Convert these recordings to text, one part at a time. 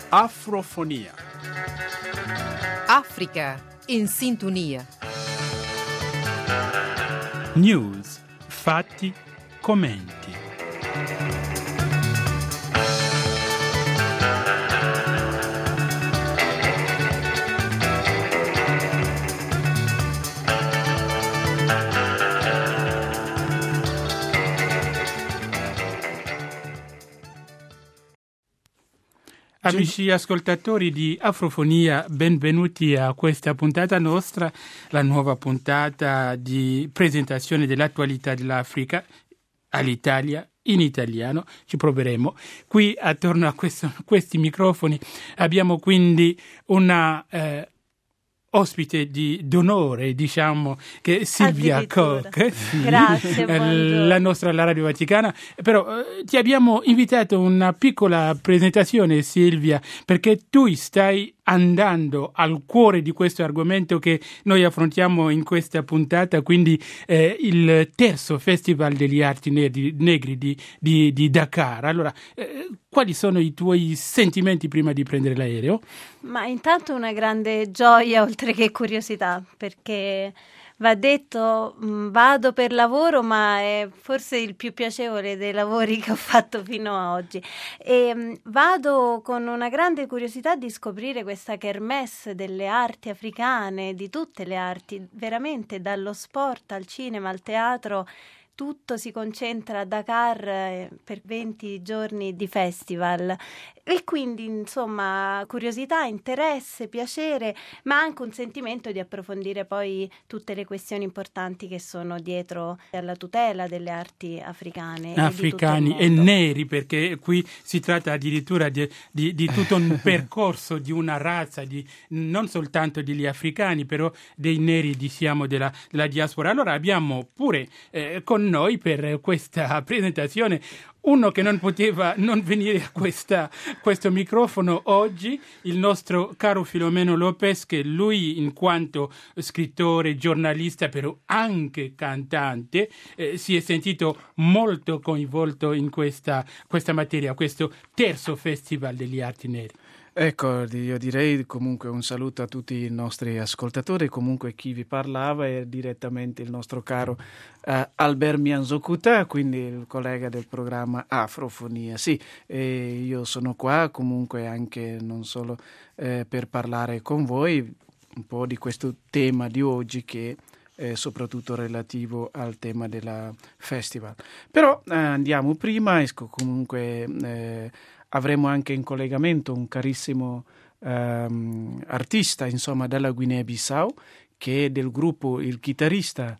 Afrofonia. Africa in sintonia. News, fatti, commenti. Amici ascoltatori di Afrofonia, benvenuti a questa puntata nostra, la nuova puntata di presentazione dell'attualità dell'Africa all'Italia in italiano. Ci proveremo. Qui attorno a questi microfoni abbiamo quindi una ospite d'onore, diciamo, che è Silvia Koch, sì, grazie, la Radio Vaticana. Però ti abbiamo invitato a una piccola presentazione, Silvia, perché tu stai andando al cuore di questo argomento che noi affrontiamo in questa puntata, quindi il terzo Festival degli Arti Negri di Dakar. Allora, quali sono i tuoi sentimenti prima di prendere l'aereo? Ma intanto una grande gioia oltre che curiosità, perché va detto, vado per lavoro, ma è forse il più piacevole dei lavori che ho fatto fino ad oggi. E vado con una grande curiosità di scoprire questa kermesse delle arti africane, di tutte le arti, veramente dallo sport al cinema al teatro. Tutto si concentra a Dakar per 20 giorni di festival e quindi insomma curiosità, interesse, piacere, ma anche un sentimento di approfondire poi tutte le questioni importanti che sono dietro alla tutela delle arti africane e neri, perché qui si tratta addirittura di tutto un percorso di una razza, non soltanto degli africani, però dei neri, diciamo, della diaspora. Allora abbiamo pure con noi per questa presentazione uno che non poteva non venire a questo microfono oggi, il nostro caro Filomeno Lopez, che lui, in quanto scrittore, giornalista, però anche cantante, si è sentito molto coinvolto in questa materia, questo terzo Festival degli Arti Neri. Ecco, io direi comunque un saluto a tutti i nostri ascoltatori, comunque chi vi parlava è direttamente il nostro caro Albert Mianzokuta, quindi il collega del programma Afrofonia. Sì, io sono qua comunque anche non solo per parlare con voi un po' di questo tema di oggi che è soprattutto relativo al tema della festival. Però andiamo prima, comunque avremo anche in collegamento un carissimo artista, insomma, dalla Guinea-Bissau, che è del gruppo, il chitarrista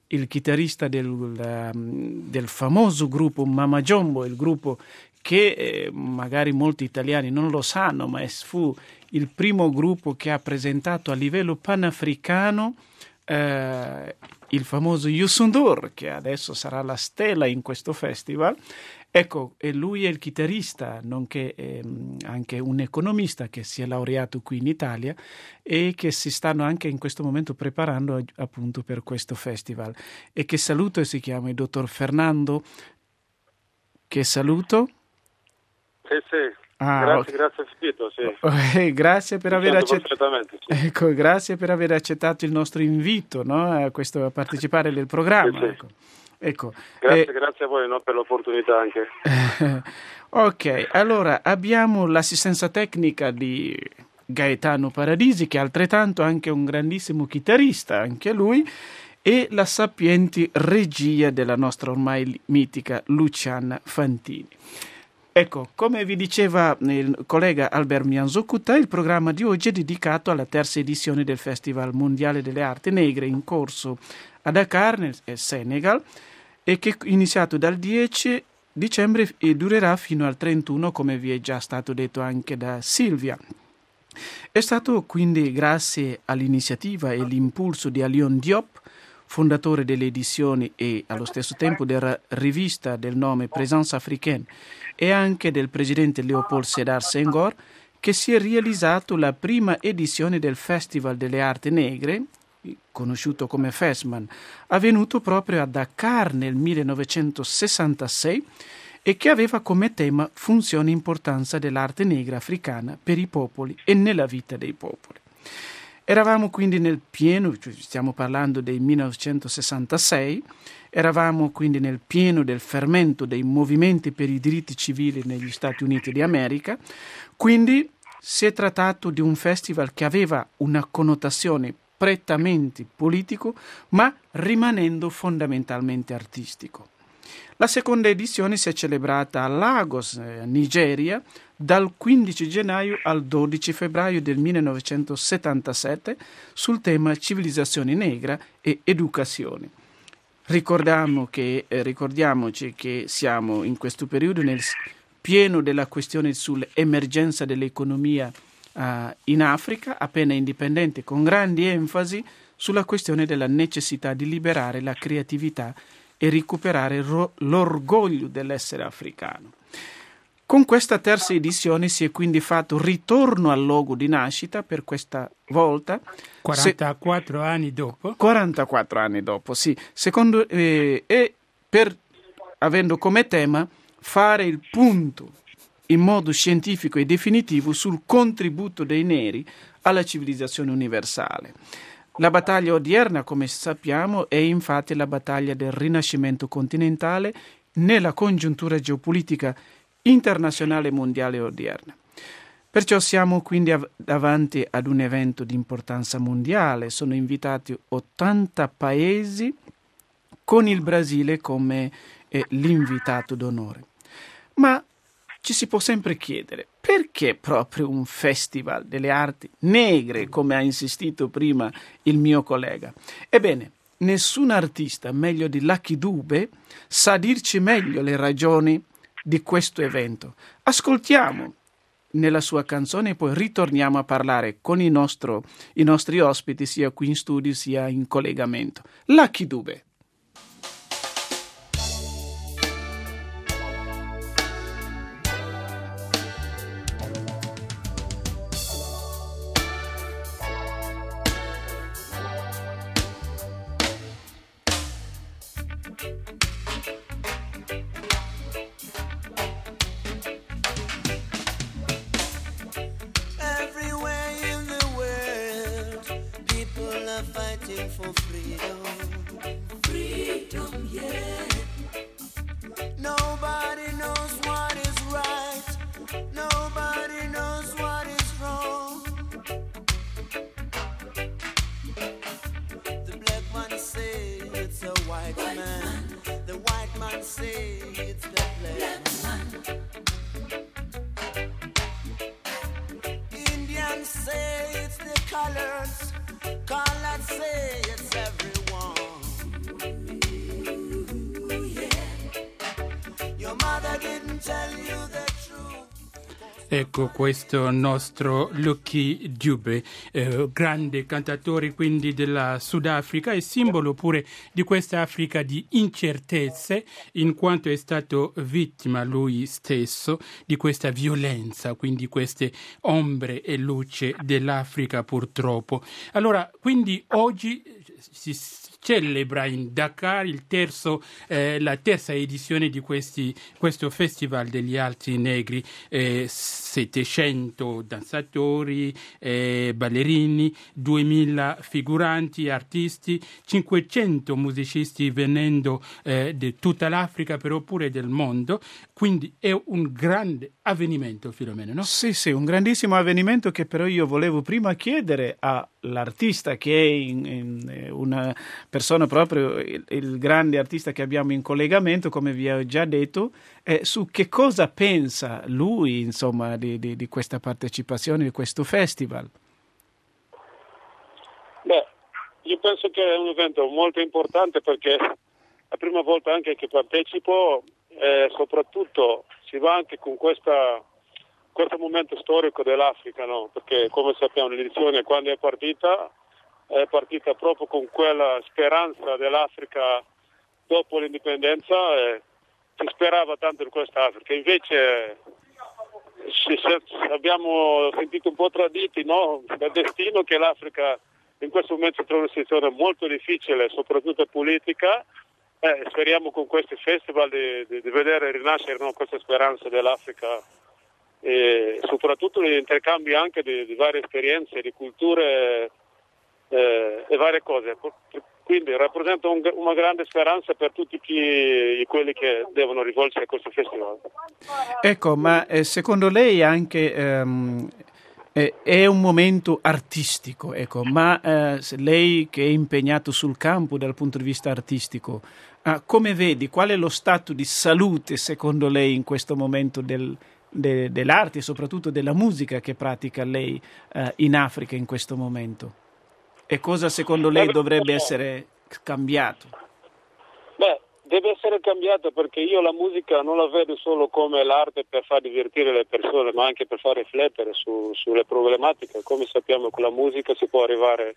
del famoso gruppo Mama Jumbo, il gruppo che magari molti italiani non lo sanno, ma fu il primo gruppo che ha presentato a livello panafricano il famoso Youssou N'Dour, che adesso sarà la stella in questo festival. Ecco, e lui è il chitarrista, nonché anche un economista che si è laureato qui in Italia e che si stanno anche in questo momento preparando appunto per questo festival. E che saluto, e si chiama il dottor Fernando. Che saluto? Sì. Grazie Fito, sì. Grazie per aver accettato. Sì. Ecco, grazie per aver accettato il nostro invito, no? a partecipare del programma. Sì. Ecco. Grazie a voi, no, per l'opportunità anche. Ok, allora abbiamo l'assistenza tecnica di Gaetano Paradisi, che è altrettanto anche un grandissimo chitarrista, anche lui, e la sapiente regia della nostra ormai mitica Luciana Fantini. Ecco, come vi diceva il collega Albert Mianzokuta, il programma di oggi è dedicato alla terza edizione del Festival Mondiale delle Arti Negre in corso a Dakar, nel Senegal, e che è iniziato dal 10 dicembre e durerà fino al 31, come vi è già stato detto anche da Silvia. È stato quindi grazie all'iniziativa e l'impulso di Alion Diop, fondatore delle edizioni e allo stesso tempo della rivista del nome Présence Africaine, e anche del presidente Léopold Sédar Senghor, che si è realizzato la prima edizione del Festival delle Arti Negre, conosciuto come FESMAN, avvenuto proprio a Dakar nel 1966 e che aveva come tema funzione e importanza dell'arte negra africana per i popoli e nella vita dei popoli. Eravamo quindi nel pieno, stiamo parlando del 1966, eravamo quindi nel pieno del fermento dei movimenti per i diritti civili negli Stati Uniti d'America, quindi si è trattato di un festival che aveva una connotazione prettamente politico, ma rimanendo fondamentalmente artistico. La seconda edizione si è celebrata a Lagos, Nigeria, dal 15 gennaio al 12 febbraio del 1977 sul tema civilizzazione negra e educazione. Ricordiamoci che siamo in questo periodo nel pieno della questione sull'emergenza dell'economia in Africa, appena indipendente, con grandi enfasi sulla questione della necessità di liberare la creatività e recuperare l'orgoglio dell'essere africano. Con questa terza edizione si è quindi fatto ritorno al luogo di nascita per questa volta. 44 anni dopo. 44 anni dopo, sì. Avendo come tema fare il punto in modo scientifico e definitivo sul contributo dei neri alla civilizzazione universale. La battaglia odierna, come sappiamo, è infatti la battaglia del rinascimento continentale nella congiuntura geopolitica internazionale e mondiale odierna. Perciò siamo quindi davanti ad un evento di importanza mondiale. Sono invitati 80 paesi con il Brasile come l'invitato d'onore. Ma ci si può sempre chiedere perché proprio un festival delle arti negre, come ha insistito prima il mio collega. Ebbene, nessun artista meglio di Lucky Dube sa dirci meglio le ragioni di questo evento. Ascoltiamo nella sua canzone e poi ritorniamo a parlare con i nostri ospiti sia qui in studio sia in collegamento. Lucky Dube. Ecco questo nostro Lucky Dube, grande cantatore quindi della Sudafrica e simbolo pure di questa Africa di incertezze, in quanto è stato vittima lui stesso di questa violenza, quindi queste ombre e luce dell'Africa purtroppo. Allora, quindi oggi si celebra in Dakar la terza edizione di questo Festival degli Arti Negri, 700 danzatori, ballerini, 2000 figuranti, artisti, 500 musicisti venendo di tutta l'Africa, però pure del mondo, quindi è un grande avvenimento, Filomeno, no? Sì, un grandissimo avvenimento che però io volevo prima chiedere all'artista che è una persona proprio, il grande artista che abbiamo in collegamento, come vi ho già detto, su che cosa pensa lui, insomma, di questa partecipazione, di questo festival. Beh, io penso che è un evento molto importante perché è la prima volta anche che partecipo e soprattutto si va anche con questo momento storico dell'Africa, no? Perché come sappiamo l'edizione quando è partita proprio con quella speranza dell'Africa dopo l'indipendenza e si sperava tanto in questa Africa, invece abbiamo sentito un po' traditi, no? Dal destino che l'Africa in questo momento si trova in una situazione molto difficile, soprattutto politica, speriamo con questi festival di vedere rinascere, no, questa speranza dell'Africa e soprattutto gli intercambi anche di varie esperienze, di culture e varie cose. Quindi rappresenta una grande speranza per tutti quelli che devono rivolgersi a questo festival. Ecco, ma secondo lei anche è un momento artistico, ecco, ma lei che è impegnato sul campo dal punto di vista artistico, come vedi, qual è lo stato di salute secondo lei in questo momento dell'arte e soprattutto della musica che pratica lei in Africa in questo momento? E cosa secondo lei dovrebbe essere cambiato? Deve essere cambiato, perché io la musica non la vedo solo come l'arte per far divertire le persone, ma anche per far riflettere sulle problematiche. Come sappiamo, con la musica si può arrivare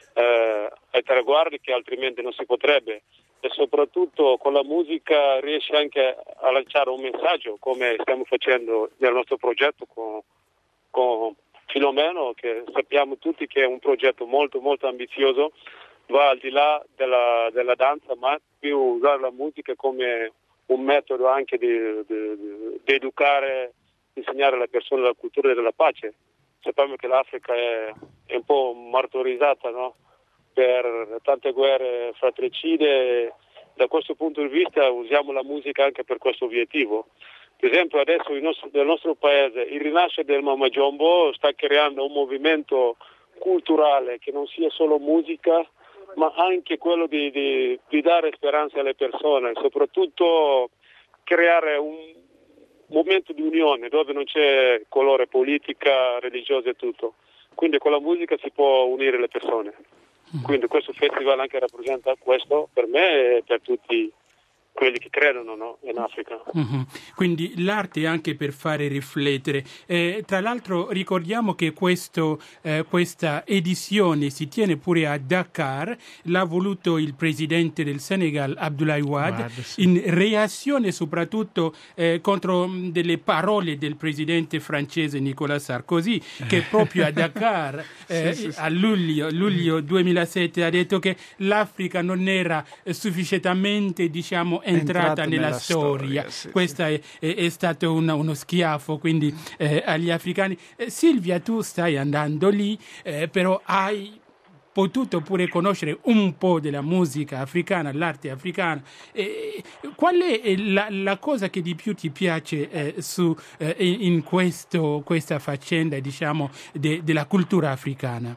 ai traguardi che altrimenti non si potrebbe, e soprattutto con la musica riesce anche a lanciare un messaggio, come stiamo facendo nel nostro progetto con Filomeno, che sappiamo tutti che è un progetto molto molto ambizioso, va al di là della danza, ma più usare la musica come un metodo anche di educare, insegnare alle persone la cultura della pace. Sappiamo che l'Africa è un po' martorizzata, no? Per tante guerre fratricide. Da questo punto di vista usiamo la musica anche per questo obiettivo. Per esempio adesso nel nostro paese il rinascere del Mama Jumbo sta creando un movimento culturale che non sia solo musica, ma anche quello di dare speranza alle persone, soprattutto creare un momento di unione dove non c'è colore politica, religiosa e tutto. Quindi con la musica si può unire le persone. Quindi questo festival anche rappresenta questo per me e per tutti quelli che credono, no, in Africa. Quindi l'arte anche per fare riflettere. Tra l'altro ricordiamo che questa edizione si tiene pure a Dakar, l'ha voluto il presidente del Senegal Abdoulaye Wade, sì, in reazione soprattutto contro delle parole del presidente francese Nicolas Sarkozy, che proprio a Dakar a luglio 2007 ha detto che l'Africa non era sufficientemente, diciamo, entrata nella storia. Sì, questo è stato uno schiaffo quindi agli africani. Silvia, tu stai andando lì, però hai potuto pure conoscere un po' della musica africana, l'arte africana. Qual è la cosa che di più ti piace in questa faccenda, diciamo, della cultura africana?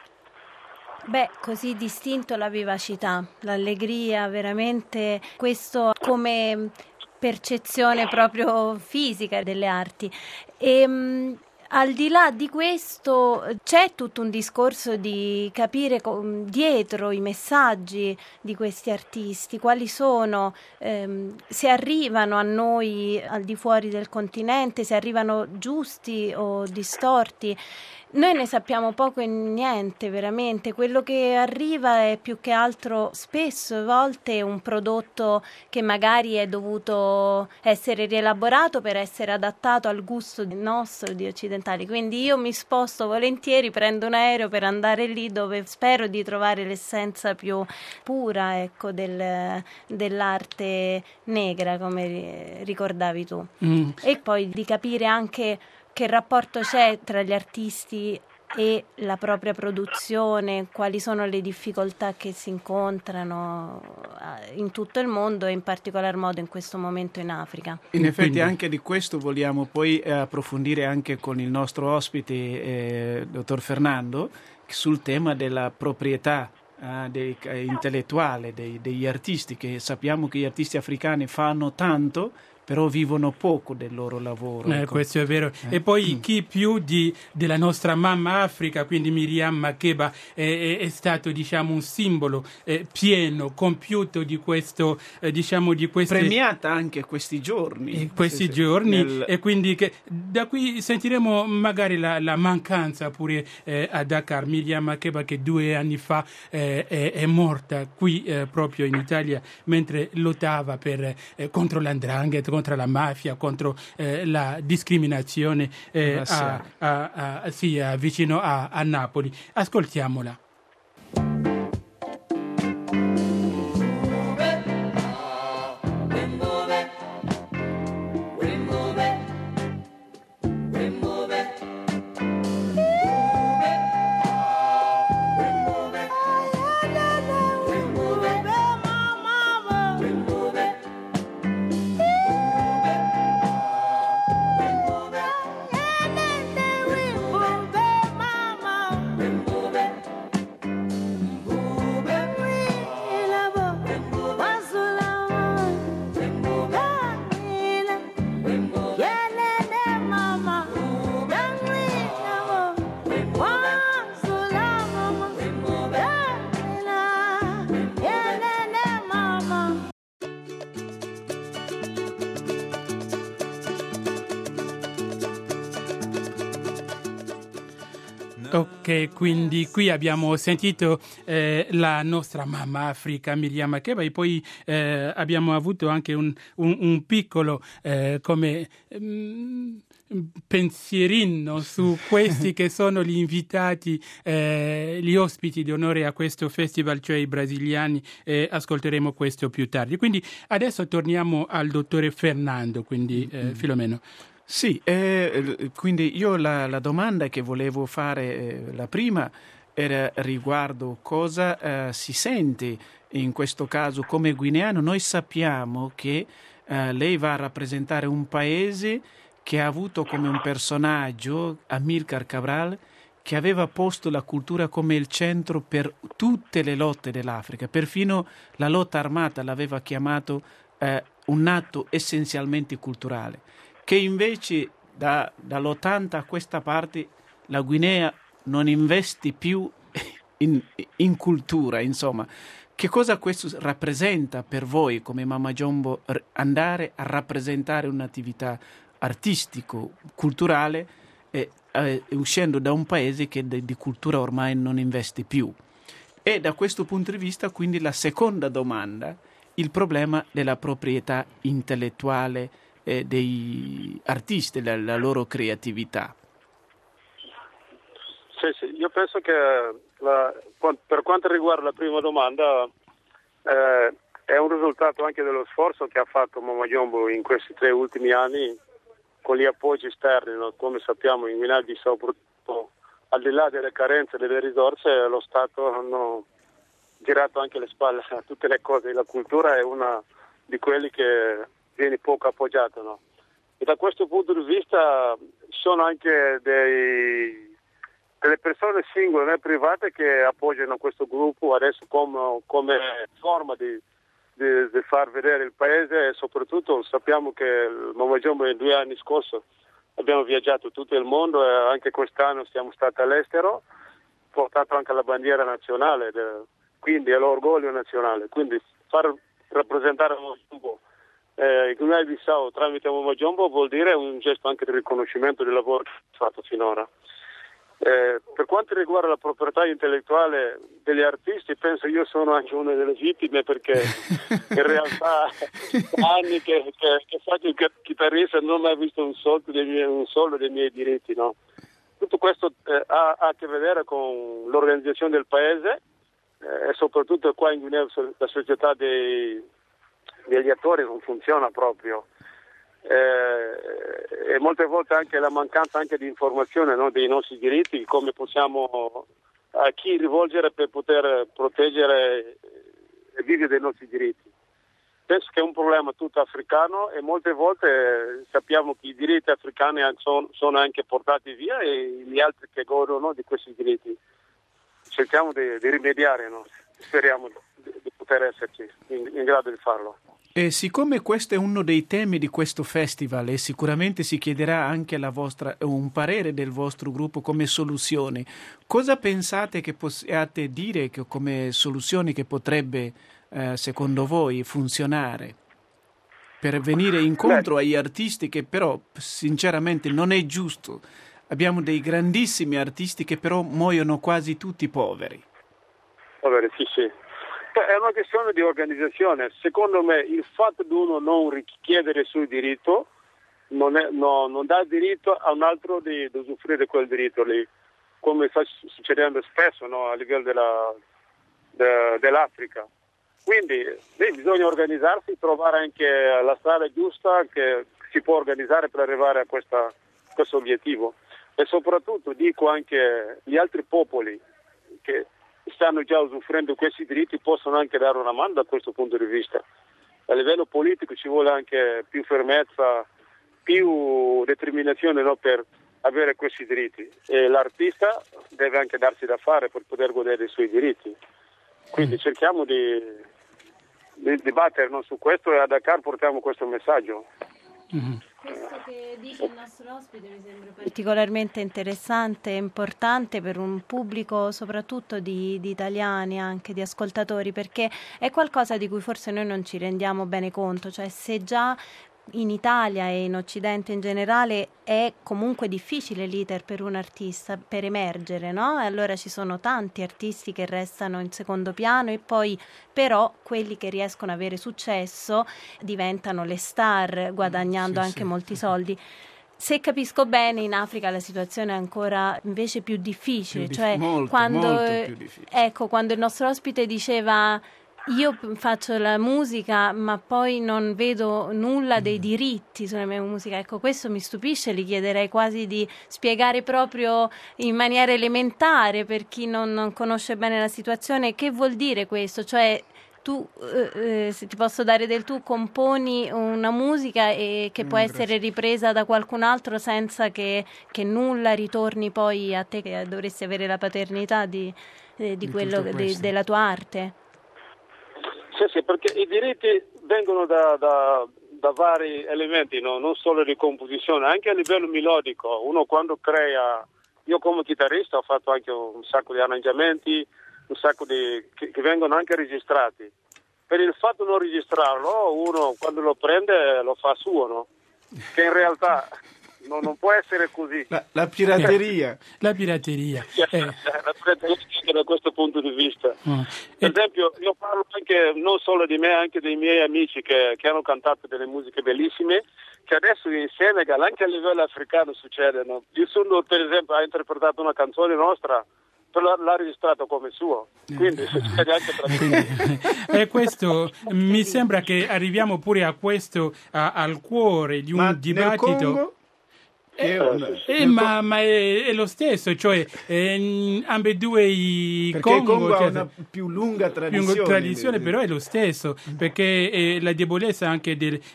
Così distinto la vivacità, l'allegria, veramente questo come percezione proprio fisica delle arti. Al di là di questo c'è tutto un discorso di capire dietro i messaggi di questi artisti, quali sono, se arrivano a noi al di fuori del continente, se arrivano giusti o distorti. Noi ne sappiamo poco e niente, veramente. Quello che arriva è più che altro spesso, a volte, un prodotto che magari è dovuto essere rielaborato per essere adattato al gusto nostro di occidentali. Quindi io mi sposto volentieri, prendo un aereo per andare lì dove spero di trovare l'essenza più pura, ecco, dell'arte negra, come ricordavi tu. E poi di capire anche che rapporto c'è tra gli artisti e la propria produzione, quali sono le difficoltà che si incontrano in tutto il mondo e in particolar modo in questo momento in Africa. In effetti anche di questo vogliamo poi approfondire anche con il nostro ospite, dottor Fernando, sul tema della proprietà intellettuale degli artisti, che sappiamo che gli artisti africani fanno tanto, però vivono poco del loro lavoro. Ecco. Questo è vero. E poi chi più della nostra mamma Africa, quindi Miriam Makeba, è stato, diciamo, un simbolo pieno, compiuto di questo, diciamo, di queste... Premiata anche questi giorni. E quindi da qui sentiremo magari la mancanza pure a Dakar. Miriam Makeba, che 2 anni fa è morta qui proprio in Italia mentre lottava contro l''ndrangheta, contro la mafia, contro la discriminazione vicino a Napoli. Ascoltiamola. Ok, quindi qui abbiamo sentito la nostra mamma Africa, Miriam Makeba, e poi abbiamo avuto anche un piccolo come pensierino su questi che sono gli invitati, gli ospiti di onore a questo festival, cioè i brasiliani. Ascolteremo questo più tardi. Quindi adesso torniamo al dottore Fernando, quindi Filomeno. Sì, quindi io la domanda che volevo fare, la prima, era riguardo cosa si sente in questo caso come guineano. Noi sappiamo che lei va a rappresentare un paese che ha avuto come un personaggio Amílcar Cabral, che aveva posto la cultura come il centro per tutte le lotte dell'Africa, perfino la lotta armata l'aveva chiamato un atto essenzialmente culturale, che invece dall'80 a questa parte la Guinea non investe più in cultura, insomma. Che cosa questo rappresenta per voi come Mama Jumbo, andare a rappresentare un'attività artistico-culturale uscendo da un paese che di cultura ormai non investe più? E da questo punto di vista, quindi, la seconda domanda, il problema della proprietà intellettuale dei artisti, la loro creatività. Sì, io penso che per quanto riguarda la prima domanda è un risultato anche dello sforzo che ha fatto Mama Jumbo in questi 3 ultimi anni con gli appoggi esterni, no? Come sappiamo in Guinea-Bissau purtroppo, al di là delle carenze delle risorse, lo Stato hanno girato anche le spalle a tutte le cose. La cultura è una di quelli che viene poco appoggiato, no? E da questo punto di vista sono anche delle persone singole, private, che appoggiano questo gruppo adesso come forma di far vedere il paese, e soprattutto sappiamo che il Mama Jumbo in 2 anni scorsi abbiamo viaggiato tutto il mondo e anche quest'anno siamo stati all'estero, portato anche la bandiera nazionale, quindi è l'orgoglio nazionale. Quindi far rappresentare Mama Jumbo il Guinea-Bissau tramite Mama Jumbo vuol dire un gesto anche di riconoscimento del lavoro fatto finora. Per quanto riguarda la proprietà intellettuale degli artisti, penso io sono anche una delle vittime, perché in realtà anni che faccio il chitarrista non ho mai visto un soldo dei miei diritti, no? Tutto questo ha a che vedere con l'organizzazione del paese e soprattutto qua in Guinea la società degli attori non funziona proprio. E molte volte anche la mancanza anche di informazione, no, dei nostri diritti, come possiamo, a chi rivolgere per poter proteggere e vivere dei nostri diritti. Penso che è un problema tutto africano e molte volte sappiamo che i diritti africani sono anche portati via e gli altri che godono di questi diritti. Cerchiamo di rimediare, no? Speriamo di poter esserci in grado di farlo. E siccome questo è uno dei temi di questo festival e sicuramente si chiederà anche un parere del vostro gruppo come soluzione, cosa pensate che possiate dire come soluzioni che potrebbe secondo voi funzionare per venire incontro agli artisti, che però sinceramente non è giusto? Abbiamo dei grandissimi artisti che però muoiono quasi tutti poveri. Sì. È una questione di organizzazione. Secondo me il fatto di uno non richiedere il suo diritto non dà diritto a un altro di usufruire di quel diritto lì, come sta succedendo spesso, no, a livello dell'Africa. Quindi bisogna organizzarsi, trovare anche la strada giusta che si può organizzare per arrivare a questo obiettivo. E soprattutto dico anche gli altri popoli che stanno già usufruendo questi diritti possono anche dare una mano da questo punto di vista. A livello politico ci vuole anche più fermezza, più determinazione, no, per avere questi diritti, e l'artista deve anche darsi da fare per poter godere dei suoi diritti. Quindi cerchiamo di dibattere, no, su questo, e a Dakar portiamo questo messaggio. Mm-hmm. Questo che dice il nostro ospite mi sembra particolarmente interessante e importante per un pubblico soprattutto di italiani, anche di ascoltatori, perché è qualcosa di cui forse noi non ci rendiamo bene conto, cioè se già in Italia e in Occidente in generale è comunque difficile l'iter per un artista per emergere, no? E allora ci sono tanti artisti che restano in secondo piano e poi però quelli che riescono ad avere successo diventano le star, guadagnando anche molti soldi. Se capisco bene, in Africa la situazione è ancora invece più difficile, molto più difficile. Ecco, quando il nostro ospite diceva io faccio la musica ma poi non vedo nulla dei diritti sulla mia musica, ecco, questo mi stupisce, gli chiederei quasi di spiegare proprio in maniera elementare per chi non conosce bene la situazione che vuol dire questo, cioè tu, se ti posso dare del tu, componi una musica e che può essere ripresa da qualcun altro senza che nulla ritorni poi a te, che dovresti avere la paternità di quello della tua arte. Sì, perché i diritti vengono da vari elementi, no? Non solo di composizione, anche a livello melodico. Uno quando crea, io come chitarrista ho fatto anche un sacco di arrangiamenti, un sacco che vengono anche registrati. Per il fatto di non registrarlo, uno quando lo prende lo fa suo, no? Che in realtà non può essere così. La pirateria. La pirateria. La pirateria da questo punto di vista. Per esempio, io parlo anche non solo di me, anche dei miei amici che hanno cantato delle musiche bellissime, che adesso in Senegal, anche a livello africano, succedono. Il Sundur, per esempio, ha interpretato una canzone nostra, l'ha registrato come suo, quindi succede anche tra me. E questo mi sembra che arriviamo pure a questo, al cuore di un dibattito. Ma è lo stesso, cioè ambedue i Congo ha una più lunga tradizione, però è lo stesso, perché la debolezza anche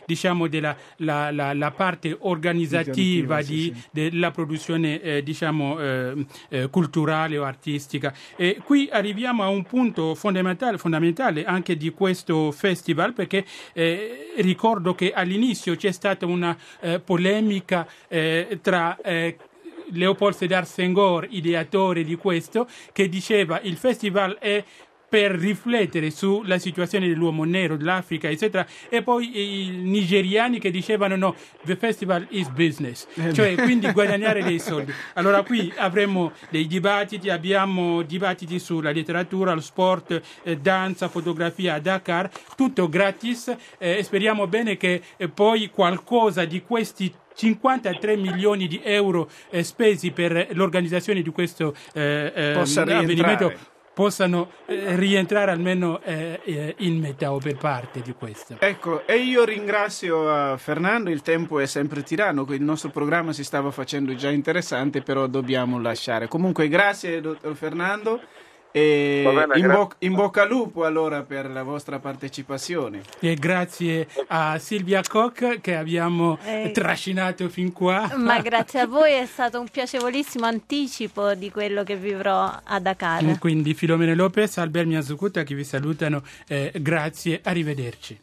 la parte organizzativa della produzione culturale o artistica. E qui arriviamo a un punto fondamentale anche di questo festival, perché ricordo che all'inizio c'è stata una polemica tra Léopold Sédar Senghor, ideatore di questo, che diceva il festival è per riflettere sulla situazione dell'uomo nero, dell'Africa, eccetera, e poi i nigeriani che dicevano no, the festival is business, cioè quindi guadagnare dei soldi. Allora qui avremo dei dibattiti, abbiamo dibattiti sulla letteratura, lo sport, danza, fotografia a Dakar, tutto gratis, e speriamo bene che poi qualcosa di questi 53 milioni di euro spesi per l'organizzazione di questo avvenimento possano rientrare almeno in metà o per parte di questo. Ecco, e io ringrazio Fernando, il tempo è sempre tiranno, il nostro programma si stava facendo già interessante, però dobbiamo lasciare. Comunque grazie dottor Fernando e in bocca al lupo allora per la vostra partecipazione. E grazie a Silvia Koch che abbiamo trascinato fin qua. Ma grazie a voi, è stato un piacevolissimo anticipo di quello che vivrò a Dakar. Quindi Filomena Lopez, Albert Miazukuta che vi salutano, grazie, arrivederci.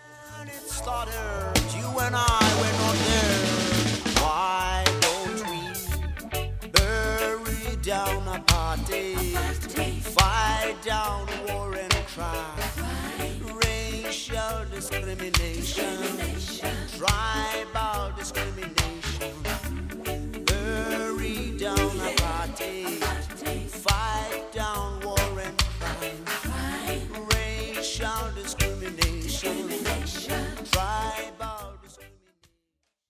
Down a party, fight down war and crime, racial discrimination, tribal discrimination.